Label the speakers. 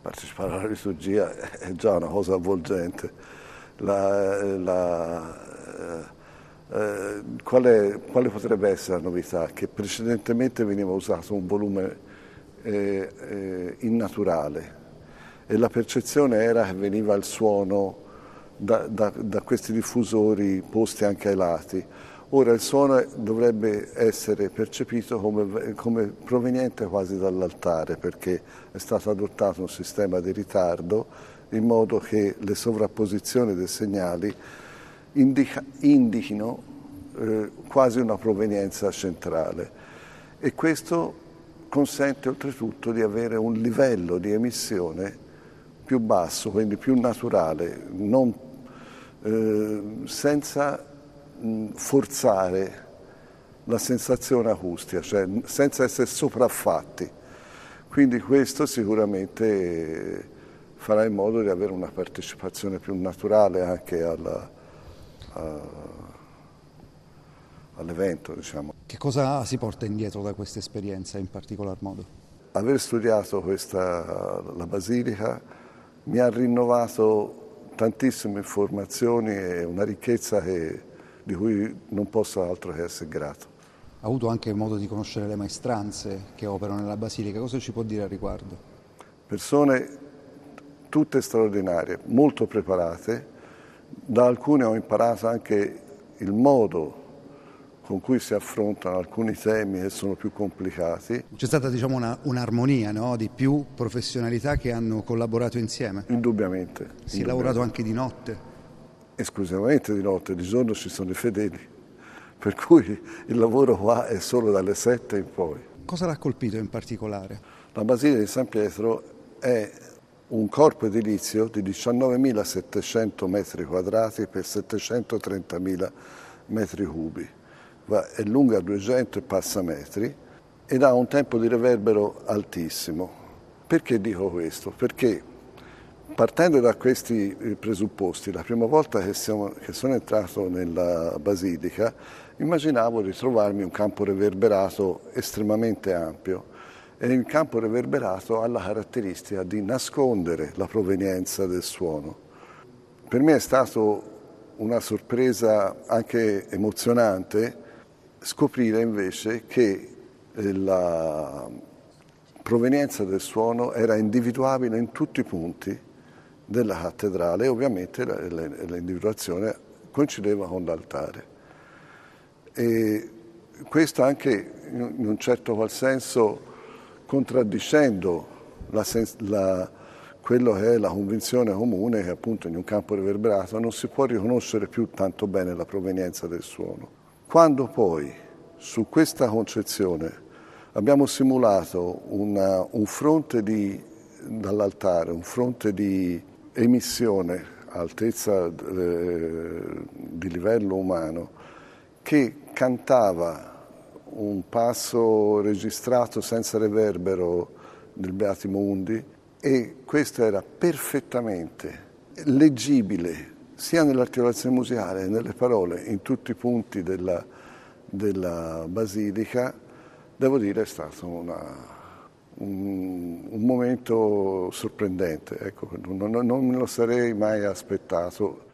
Speaker 1: Partecipare alla liturgia è già una cosa avvolgente. Quale potrebbe essere la novità? Che precedentemente veniva usato un volume innaturale e la percezione era che veniva il suono da questi diffusori posti anche ai lati. Ora il suono dovrebbe essere percepito come proveniente quasi dall'altare, perché è stato adottato un sistema di ritardo in modo che le sovrapposizioni dei segnali indichino quasi una provenienza centrale. E questo consente oltretutto di avere un livello di emissione più basso, quindi più naturale, senza forzare la sensazione acustica, cioè senza essere sopraffatti. Quindi questo sicuramente farà in modo di avere una partecipazione più naturale anche all'evento, diciamo.
Speaker 2: Che cosa si porta indietro da questa esperienza in particolar modo?
Speaker 1: Aver studiato la Basilica mi ha rinnovato tantissime informazioni e una ricchezza di cui non posso altro che essere grato.
Speaker 2: Ha avuto anche modo di conoscere le maestranze che operano nella Basilica, cosa ci può dire al riguardo?
Speaker 1: Persone tutte straordinarie, molto preparate, da alcune ho imparato anche il modo con cui si affrontano alcuni temi che sono più complicati.
Speaker 2: C'è stata un'armonia, no? Di più professionalità che hanno collaborato insieme?
Speaker 1: Indubbiamente.
Speaker 2: Si è lavorato anche di notte?
Speaker 1: Esclusivamente di notte, di giorno ci sono i fedeli, per cui il lavoro qua è solo dalle 7 in poi.
Speaker 2: Cosa l'ha colpito in particolare?
Speaker 1: La Basilica di San Pietro è un corpo edilizio di 19.700 metri quadrati per 730.000 metri cubi. È lunga 200 e passa metri ed ha un tempo di riverbero altissimo. Perché dico questo? Perché partendo da questi presupposti, la prima volta che sono entrato nella Basilica immaginavo di trovarmi un campo riverberato estremamente ampio e il campo riverberato ha la caratteristica di nascondere la provenienza del suono. Per me è stato una sorpresa anche emozionante scoprire invece che la provenienza del suono era individuabile in tutti i punti della cattedrale e ovviamente l'individuazione coincideva con l'altare. E questo anche in un certo qual senso contraddicendo quello che è la convinzione comune che appunto in un campo riverberato non si può riconoscere più tanto bene la provenienza del suono. Quando poi su questa concezione abbiamo simulato un fronte dall'altare, un fronte di emissione a altezza di livello umano che cantava un passo registrato senza reverbero del Beati Mundi e questo era perfettamente leggibile sia nell'articolazione musicale che nelle parole in tutti i punti della Basilica, devo dire è stato un momento sorprendente, ecco, non me lo sarei mai aspettato.